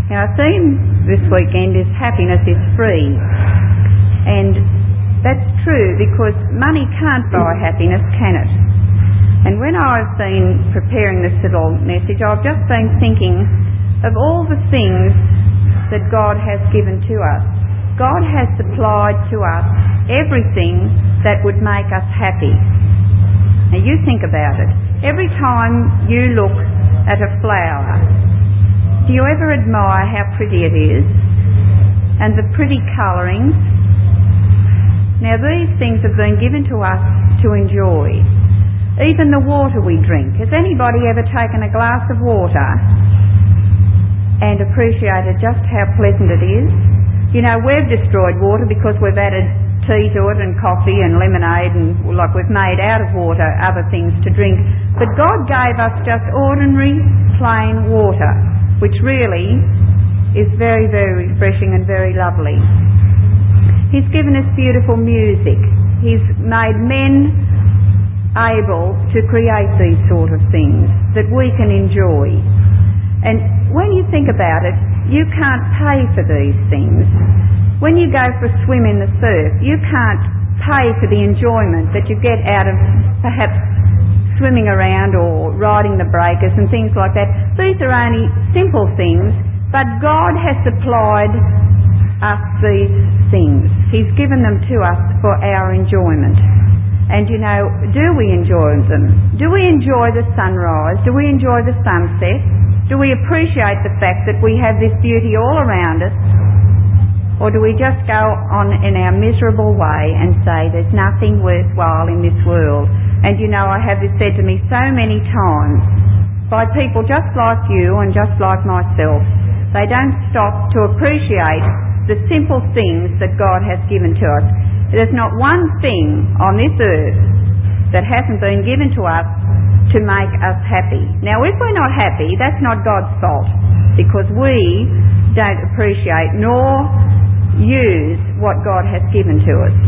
Now, our theme this weekend is happiness is free. And that's true because money can't buy happiness, can it? And when I've been preparing this little message, I've just been thinking of all the things that God has given to us. God has supplied to us everything that would make us happy. Now you think about it. Every time you look at a flower, do you ever admire how pretty it is? And the pretty colouring? Now these things have been given to us to enjoy. Even the water we drink. Has anybody ever taken a glass of water and appreciated just how pleasant it is? You know, we've destroyed water because we've added tea to it and coffee and lemonade and like we've made out of water other things to drink. But God gave us just ordinary plain water, which really is very, very refreshing and very lovely. He's given us beautiful music. He's made men able to create these sort of things that we can enjoy. And when you think about it, you can't pay for these things. When you go for a swim in the surf, you can't pay for the enjoyment that you get out of perhaps swimming around or riding the breakers and things like that. These are only simple things, but God has supplied us these things. He's given them to us for our enjoyment. And you know, do we enjoy them? Do we enjoy the sunrise? Do we enjoy the sunset? Do we appreciate the fact that we have this beauty all around us? Or do we just go on in our miserable way and say there's nothing worthwhile in this world? And you know, I have this said to me so many times by people just like you and just like myself. They don't stop to appreciate the simple things that God has given to us. There's not one thing on this earth that hasn't been given to us to make us happy. Now, if we're not happy, that's not God's fault, because we don't appreciate nor use what God has given to us.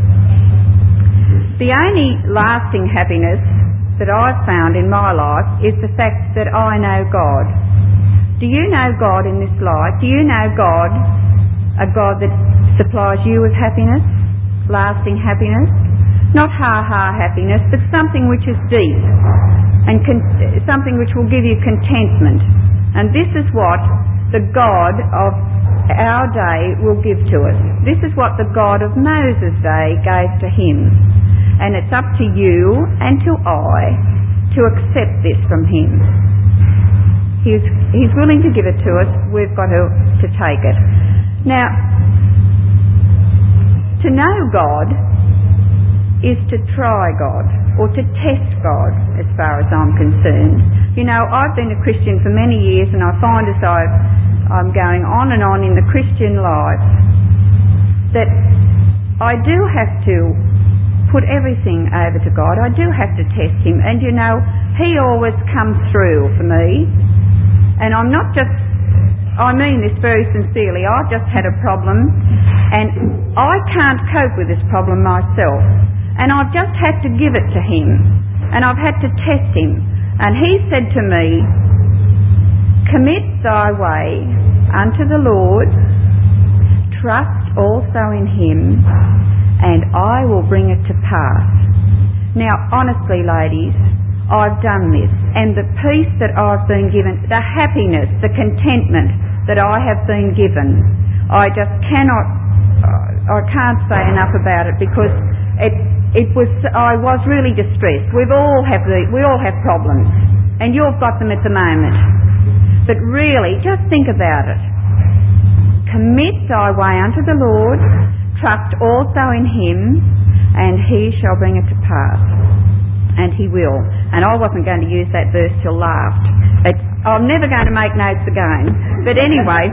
The only lasting happiness that I've found in my life is the fact that I know God. Do you know God in this life? Do you know God, a God that supplies you with happiness, lasting happiness? Not ha-ha happiness, but something which is deep and something which will give you contentment. And this is what the God of our day will give to us. This is what the God of Moses' day gave to him. And it's up to you and to I to accept this from him. He's willing to give it to us. We've got to take it. Now, to know God is to try God, or to test God, as far as I'm concerned. You know, I've been a Christian for many years, and I find as I'm going on and on in the Christian life that I do have to put everything over to God. I do have to test him, and you know, he always comes through for me. And I'm not just, I mean this very sincerely, I've just had a problem and I can't cope with this problem myself. And I've just had to give it to him. And I've had to test him. And he said to me, "Commit thy way unto the Lord, trust also in him, and I will bring it to pass." Now, honestly, ladies, I've done this. And the peace that I've been given, the happiness, the contentment that I have been given, I just cannot, I can't say enough about it, because I was really distressed. We all have problems, and you've got them at the moment. But really, just think about it. Commit thy way unto the Lord, trust also in him, and he shall bring it to pass. And he will. And I wasn't going to use that verse till last. I'm never going to make notes again. But anyway,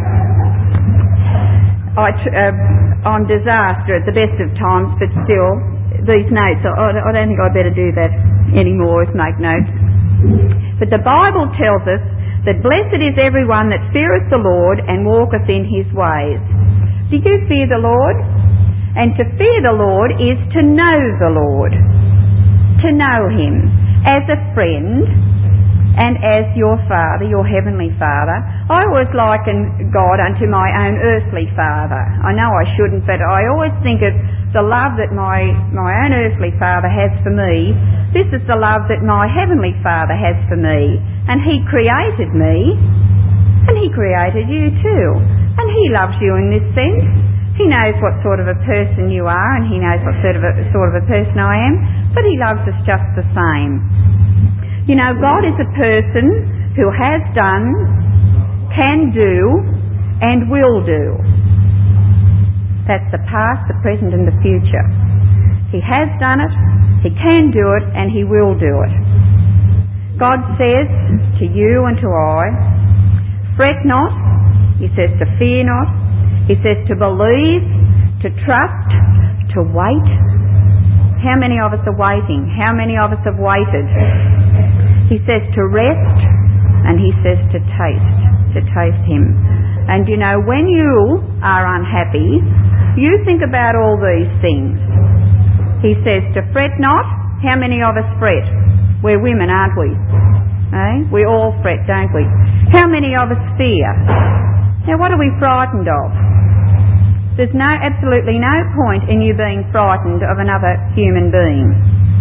I'm disaster at the best of times, but still, these notes, I don't think I'd better do that anymore, is make notes. But the Bible tells us that blessed is everyone that feareth the Lord and walketh in his ways. Do you fear the Lord? And to fear the Lord is to know the Lord. To know him as a friend and as your Father, your Heavenly Father. I always liken God unto my own earthly father. I know I shouldn't, but I always think of the love that my own earthly father has for me. This is the love that my Heavenly Father has for me. And He created me, and He created you too. And He loves you in this sense. He knows what sort of a person you are, and He knows what sort of a person I am, but He loves us just the same. You know, God is a person who has done, can do, and will do. That's the past, the present, and the future. He has done it, He can do it, and He will do it. God says to you and to I, fret not. He says to fear not. He says to believe, to trust, to wait. How many of us are waiting? How many of us have waited? He says to rest, and He says to taste Him. And you know, when you are unhappy, you think about all these things. He says to fret not. How many of us fret? We're women, aren't we? Eh? We all fret, don't we? How many of us fear? Now, what are we frightened of? There's absolutely no point in you being frightened of another human being,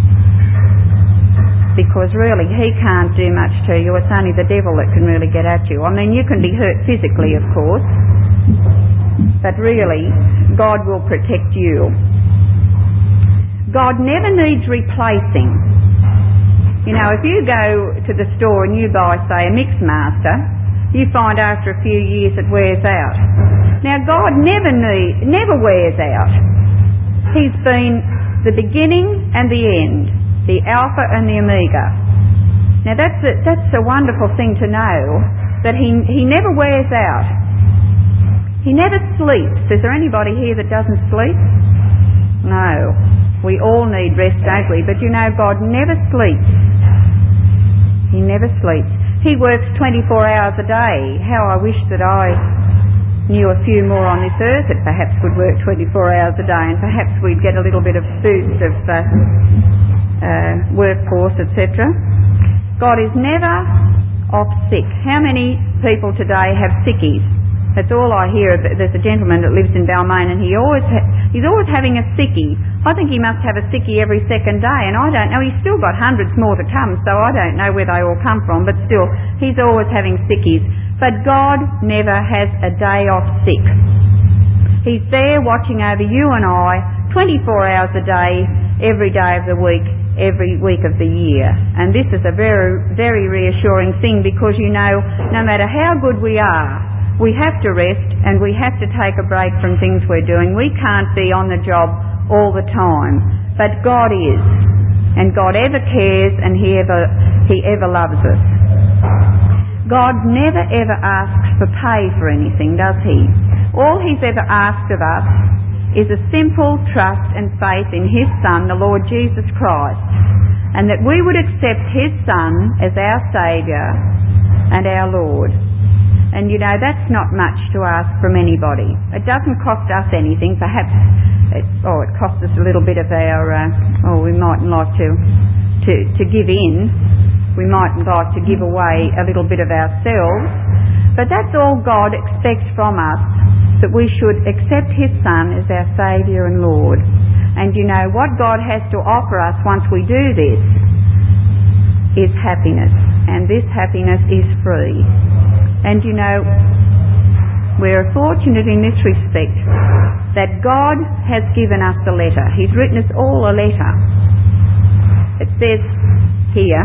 because really he can't do much to you. It's only the devil that can really get at you. I mean, you can be hurt physically, of course, but really God will protect you. God never needs replacing. You know, if you go to the store and you buy, say, a Mixmaster, you find after a few years it wears out. Now, God never wears out. He's been the beginning and the end, the Alpha and the Omega. Now, that's a wonderful thing to know, that He never wears out. He never sleeps. Is there anybody here that doesn't sleep? No. We all need rest, don't we? But you know, God never sleeps. He never sleeps. He works 24 hours a day. How I wish that I knew a few more on this earth that perhaps would work 24 hours a day, and perhaps we'd get a little bit of boost of workforce, etc. God is never off sick. How many people today have sickies? That's all I hear. There's a gentleman that lives in Balmain, and he's always having a sickie. I think he must have a sickie every second day, and I don't know. He's still got hundreds more to come, so I don't know where they all come from, but still, he's always having sickies. But God never has a day off sick. He's there watching over you and I 24 hours a day, every day of the week, every week of the year. And this is a very, very reassuring thing, because you know, no matter how good we are, we have to rest and we have to take a break from things we're doing. We can't be on the job all the time. But God is. And God ever cares, and He ever loves us. God never ever asks for pay for anything, does He? All He's ever asked of us is a simple trust and faith in His Son, the Lord Jesus Christ, and that we would accept His Son as our Saviour and our Lord. And you know, that's not much to ask from anybody. It doesn't cost us anything. Perhaps it costs us a little bit of our, we mightn't like to give in. We mightn't like to give away a little bit of ourselves. But that's all God expects from us, that we should accept His Son as our Saviour and Lord. And you know, what God has to offer us once we do this is happiness. And this happiness is free. And you know, we're fortunate in this respect that God has given us a letter. He's written us all a letter. It says here,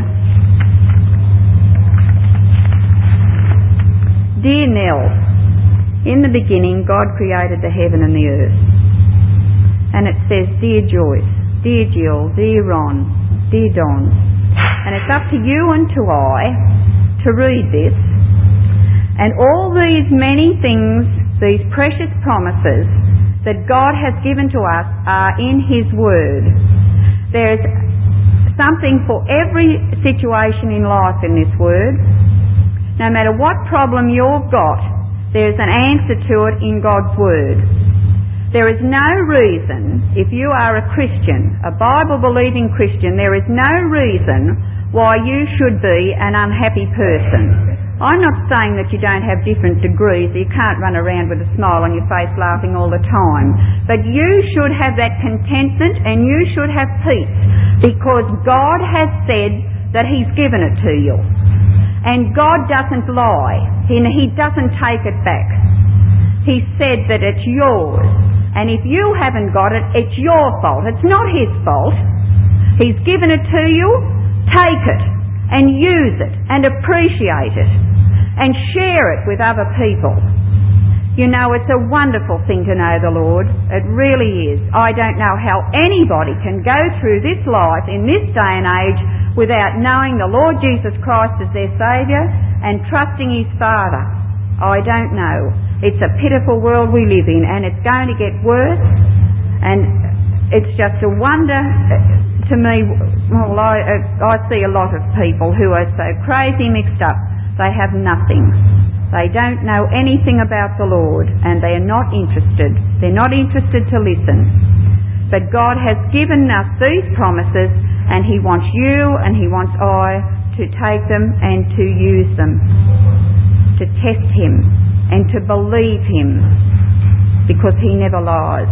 Dear Nell, in the beginning God created the heaven and the earth. And it says, Dear Joyce, Dear Jill, Dear Ron, Dear Don. And it's up to you and to I to read this. And all these many things, these precious promises that God has given to us are in His Word. There's something for every situation in life in this Word. No matter what problem you've got, there's an answer to it in God's Word. There is no reason, if you are a Christian, a Bible-believing Christian, there is no reason why you should be an unhappy person. I'm not saying that you don't have different degrees, you can't run around with a smile on your face laughing all the time. But you should have that contentment and you should have peace, because God has said that He's given it to you. And God doesn't lie. He doesn't take it back. He said that it's yours. And if you haven't got it, it's your fault. It's not His fault. He's given it to you. Take it and use it and appreciate it and share it with other people. You know, it's a wonderful thing to know the Lord. It really is. I don't know how anybody can go through this life in this day and age without knowing the Lord Jesus Christ as their Saviour and trusting His Father. I don't know. It's a pitiful world we live in, and it's going to get worse, and it's just a wonder to me. Well, I see a lot of people who are so crazy mixed up. They have nothing. They don't know anything about the Lord, and they are not interested. They're not interested to listen. But God has given us these promises, and He wants you and He wants I to take them and to use them, to test Him and to believe Him, because He never lies.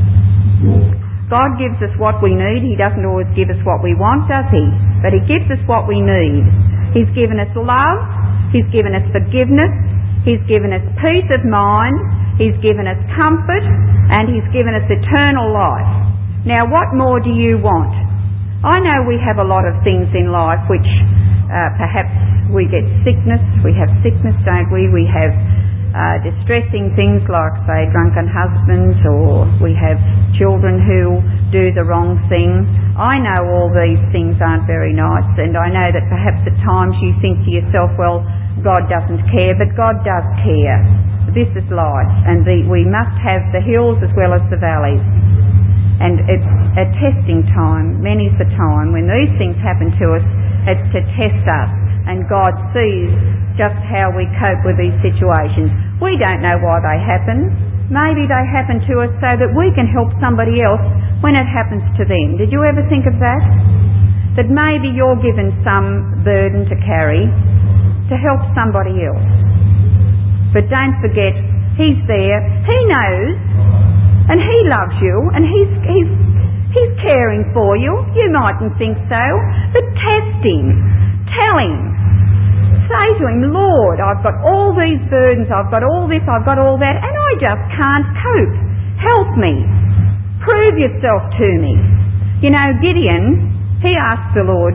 God gives us what we need. He doesn't always give us what we want, does He? But He gives us what we need. He's given us love. He's given us forgiveness. He's given us peace of mind. He's given us comfort. And He's given us eternal life. Now, what more do you want? I know we have a lot of things in life which perhaps we get sickness. We have sickness, don't we? We have distressing things like, say, drunken husbands, or we have children who do the wrong thing. I know all these things aren't very nice, and I know that perhaps at times you think to yourself, well, God doesn't care, but God does care. This is life, and we must have the hills as well as the valleys. And it's a testing time. Many's the time when these things happen to us, it's to test us. And God sees just how we cope with these situations. We don't know why they happen. Maybe they happen to us so that we can help somebody else when it happens to them. Did you ever think of that? That maybe you're given some burden to carry to help somebody else. But don't forget, He's there. He knows. And He loves you, and He's caring for you. You mightn't think so, but test Him. Tell Him. Say to Him, Lord, I've got all these burdens, I've got all this, I've got all that, and I just can't cope. Help me. Prove yourself to me. You know, Gideon, he asked the Lord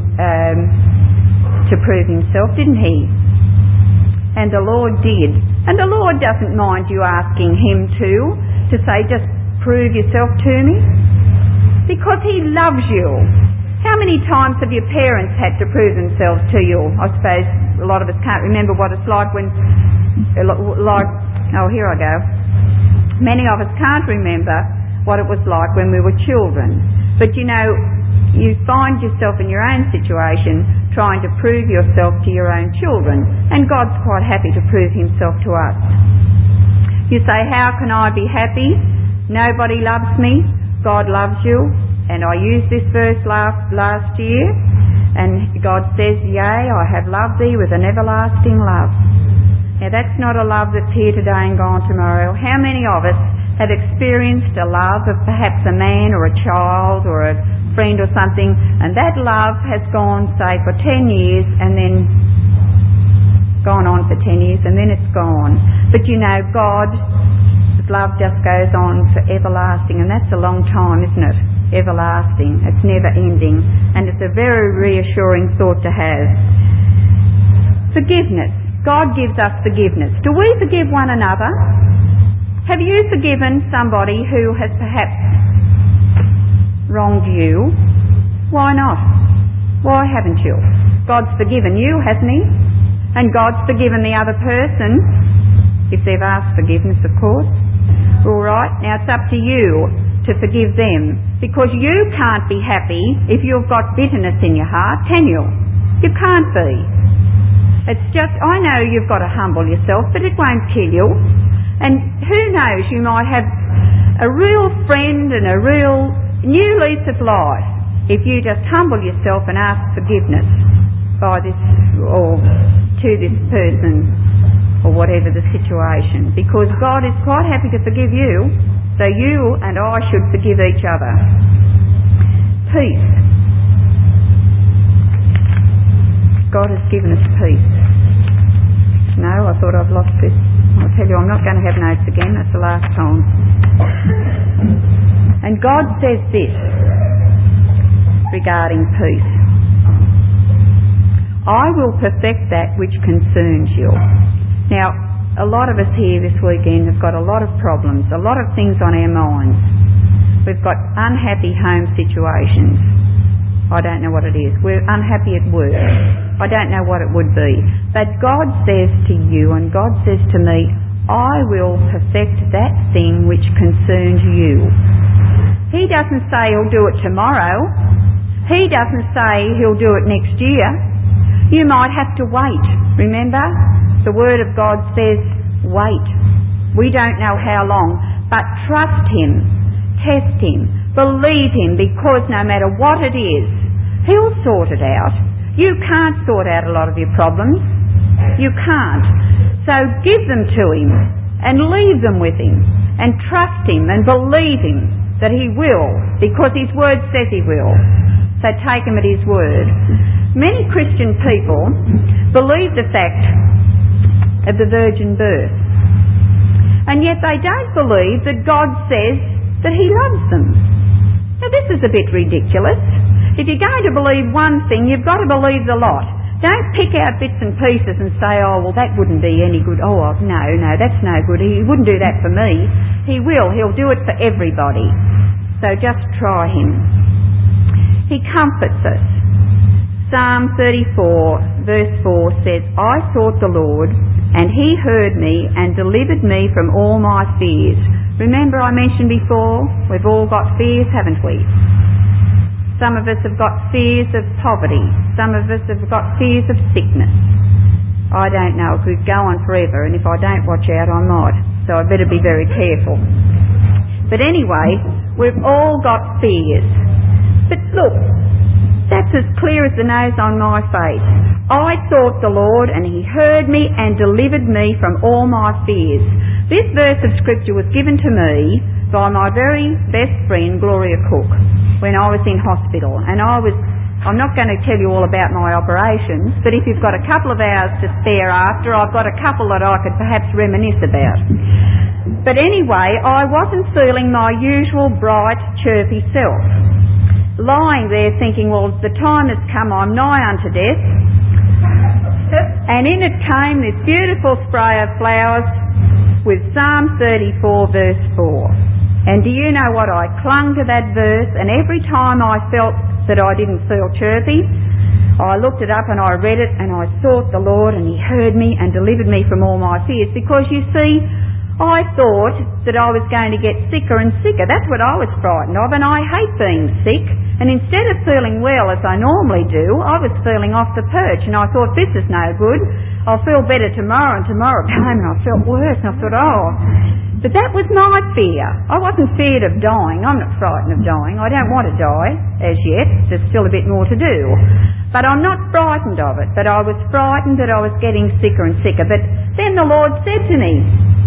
to prove Himself, didn't he? And the Lord did. And the Lord doesn't mind you asking Him to say, just prove yourself to me, because He loves you. How many times have your parents had to prove themselves to you? I suppose a lot of us can't remember what it's like when, here I go. Many of us can't remember what it was like when we were children. But you know, you find yourself in your own situation trying to prove yourself to your own children, and God's quite happy to prove Himself to us. You say, how can I be happy? Nobody loves me. God loves you. And I used this verse last year, and God says, yea, I have loved thee with an everlasting love. Now that's not a love that's here today and gone tomorrow. How many of us have experienced a love of perhaps a man or a child or a friend or something, and that love has gone, say, for 10 years and then gone on for 10 years and then it's gone. But you know, God's love just goes on for everlasting, and that's a long time, isn't it? Everlasting. It's never ending, and it's a very reassuring thought to have. Forgiveness. God gives us forgiveness. Do we forgive one another? Have you forgiven somebody who has perhaps wronged you? Why not? Why haven't you? God's forgiven you, hasn't He? And God's forgiven the other person, if they've asked forgiveness, of course. All right, now it's up to you to forgive them, because you can't be happy if you've got bitterness in your heart, can you? You can't be. It's just, I know you've got to humble yourself, but it won't kill you. And who knows, you might have a real friend and a real new lease of life if you just humble yourself and ask forgiveness by this or to this person or whatever the situation, because God is quite happy to forgive you, so you and I should forgive each other. Peace. God has given us peace. No, I thought I've lost this. I'll tell you, I'm not going to have notes again. That's the last time. And God says this regarding peace. I will perfect that which concerns you. Now, a lot of us here this weekend have got a lot of problems, a lot of things on our minds. We've got unhappy home situations. I don't know what it is. We're unhappy at work. I don't know what it would be. But God says to you and God says to me, I will perfect that thing which concerns you. He doesn't say he'll do it tomorrow. He doesn't say he'll do it next year. You might have to wait. Remember? The Word of God says, wait. We don't know how long, but trust Him, test Him, believe Him, because no matter what it is, He'll sort it out. You can't sort out a lot of your problems. You can't. So give them to Him and leave them with Him and trust Him and believe Him that He will, because His Word says He will. So take Him at His Word. Many Christian people believe the fact of the virgin birth, and yet they don't believe that God says that He loves them. Now this is a bit ridiculous. If you're going to believe one thing, you've got to believe the lot. Don't pick out bits and pieces and say, oh, well, that wouldn't be any good. Oh, no, that's no good. He wouldn't do that for me. He will. He'll do it for everybody. So just try Him. He comforts us. Psalm 34 verse 4 says, I sought the Lord, and He heard me and delivered me from all my fears. Remember I mentioned before, we've all got fears, haven't we? Some of us have got fears of poverty. Some of us have got fears of sickness. I don't know, it could go on forever, and if I don't watch out I might. So I better be very careful. But anyway, we've all got fears. But look, that's as clear as the nose on my face. I sought the Lord, and He heard me and delivered me from all my fears. This verse of Scripture was given to me by my very best friend, Gloria Cook, when I was in hospital. And I'm not going to tell you all about my operations, but if you've got a couple of hours to spare after, I've got a couple that I could perhaps reminisce about. But anyway, I wasn't feeling my usual bright, chirpy self. Lying there thinking, well, the time has come, I'm nigh unto death. And in it came this beautiful spray of flowers with Psalm 34 verse 4. And do you know what? I clung to that verse, and every time I felt that I didn't feel chirpy, I looked it up and I read it, and I sought the Lord, and He heard me and delivered me from all my fears. Because you see, I thought that I was going to get sicker and sicker. That's what I was frightened of, and I hate being sick. And instead of feeling well as I normally do, I was feeling off the perch, and I thought, this is no good. I'll feel better tomorrow, and tomorrow came and I felt worse, and I thought, oh. But that was my fear. I wasn't feared of dying. I'm not frightened of dying. I don't want to die as yet. There's still a bit more to do. But I'm not frightened of it. But I was frightened that I was getting sicker and sicker. But then the Lord said to me,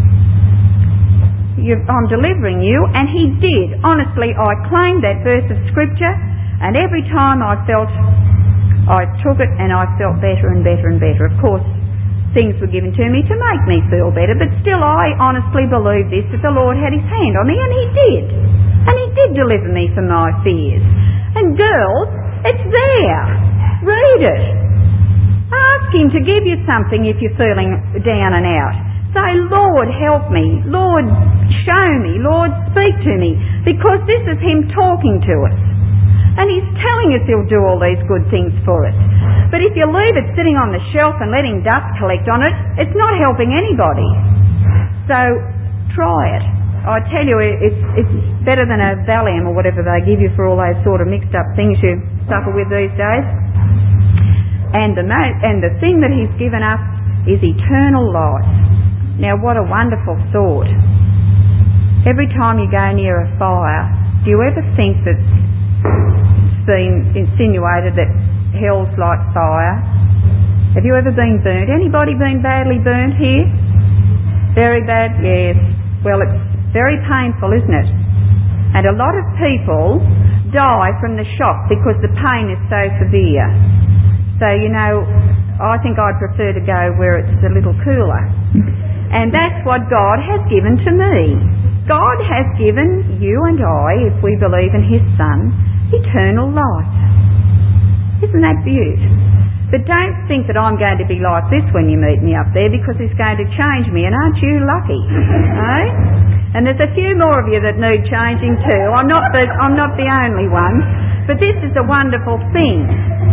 I'm delivering you, and He did. Honestly, I claimed that verse of Scripture, and every time I took it and I felt better and better and better. Of course, things were given to me to make me feel better, but still I honestly believe this, that the Lord had His hand on me, and He did. And He did deliver me from my fears. And girls, it's there. Read it. Ask Him to give you something if you're feeling down and out. Say, Lord, help me. Lord, show me. Lord, speak to me. Because this is Him talking to us. And He's telling us He'll do all these good things for us. But if you leave it sitting on the shelf and letting dust collect on it, it's not helping anybody. So, try it. I tell you, it's better than a Valium or whatever they give you for all those sort of mixed up things you suffer with these days. And the thing that He's given us is eternal life. Now, what a wonderful thought. Every time you go near a fire, do you ever think that been insinuated that hell's like fire. Have you ever been burnt? Anybody been badly burnt here? Very bad? Yes. Well, it's very painful, isn't it? And a lot of people die from the shock because the pain is so severe. So, I think I'd prefer to go where it's a little cooler. And that's what God has given to me. God has given you and I, if we believe in His Son, eternal life. Isn't that beautiful? But don't think that I'm going to be like this when you meet me up there, because He's going to change me, and aren't you lucky? Eh? And there's a few more of you that need changing too. I'm not the only one. But this is a wonderful thing.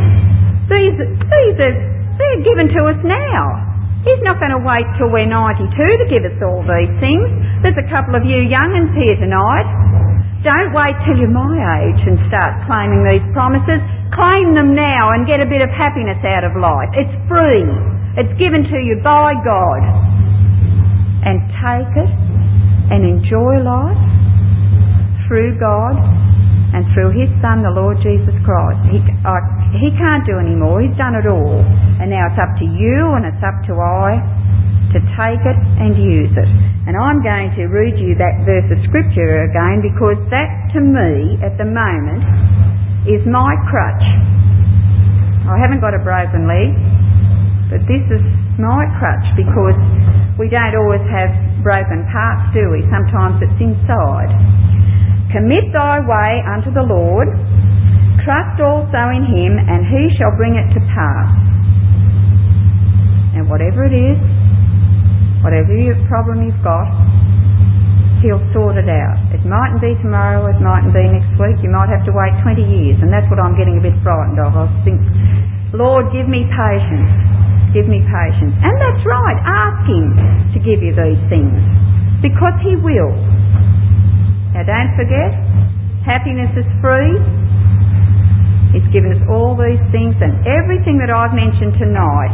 They're given to us now. He's not going to wait till we're 92 to give us all these things. There's a couple of you young'uns here tonight. Don't wait till you're my age and start claiming these promises. Claim them now and get a bit of happiness out of life. It's free. It's given to you by God. And take it and enjoy life through God and through His Son, the Lord Jesus Christ. He can't do any more. He's done it all. And now it's up to you and it's up to I to take it and use it. And I'm going to read you that verse of Scripture again, because that, to me, at the moment, is my crutch. I haven't got a broken leg, but this is my crutch, because we don't always have broken parts, do we? Sometimes it's inside. Commit thy way unto the Lord, trust also in Him, and He shall bring it to pass. And whatever it is, whatever problem you've got, He'll sort it out. It mightn't be tomorrow, it mightn't be next week, you might have to wait 20 years, and that's what I'm getting a bit frightened of. I think, Lord, give me patience. Give me patience. And that's right, ask Him to give you these things, because He will. Now don't forget, happiness is free. He's given us all these things, and everything that I've mentioned tonight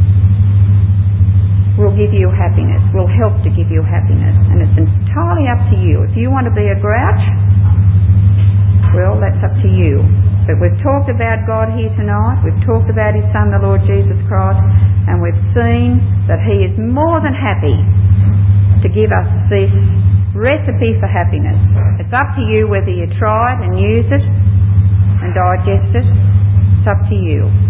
will give you happiness, will help to give you happiness. And it's entirely up to you. If you want to be a grouch, well, that's up to you. But we've talked about God here tonight. We've talked about His Son, the Lord Jesus Christ, and we've seen that He is more than happy to give us this recipe for happiness. It's up to you whether you try it and use it and digest it. It's up to you.